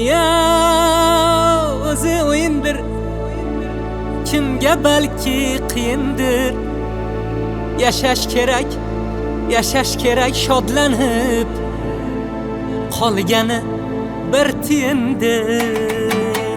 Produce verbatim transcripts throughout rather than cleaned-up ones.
Dünya o'zi o'yindir, kimga balki qiyindir. Yashash kerak, yashash kerak shodlanib, qolgani bir tiyindir.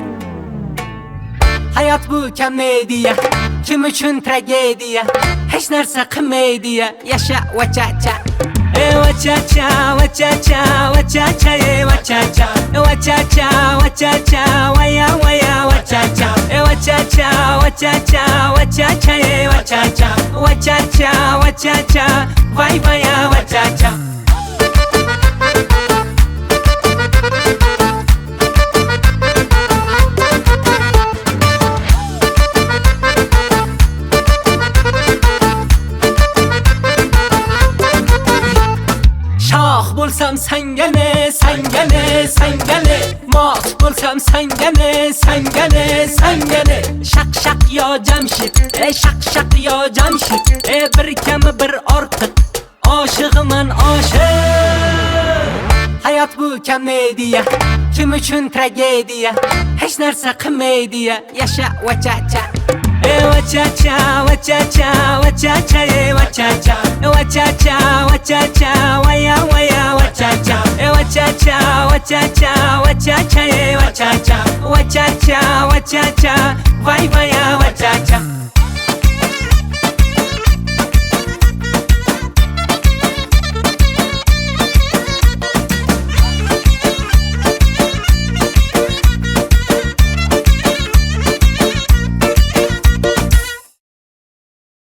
Hayot bu komediya, kim uchun tragediya, hech narsa qilmaydiya. Yasha va cha-cha, e va cha-cha, va cha-cha, va cha-cha, e va cha-cha, va cha-cha, va cha-cha, va ya va ya va cha-cha, e va cha-cha, va cha-cha, va cha-cha, e va cha-cha, va cha-cha, va cha-cha, va va ya va cha-cha. Shoh bo'lsam sangane, sangane, sangane, mos bo'lsam sangane, sangane, sangane. Shaq shaq yo Jamshid, e shaq shaq yo Jamshid, e bir kami bir ortiq, oshig'iman oshiq. Hayot bu komediya, kim uchun tragediya, hech narsa qilmaydiya. Yasha va cha-cha, e va cha-cha, va cha-cha, va cha-cha, e va cha-cha, va cha-cha, va cha-cha, va ya va ya va cha-cha, e va cha-cha, va cha-cha, va cha-cha, e va cha-cha, va cha-cha, va cha-cha, va va ya va cha-cha.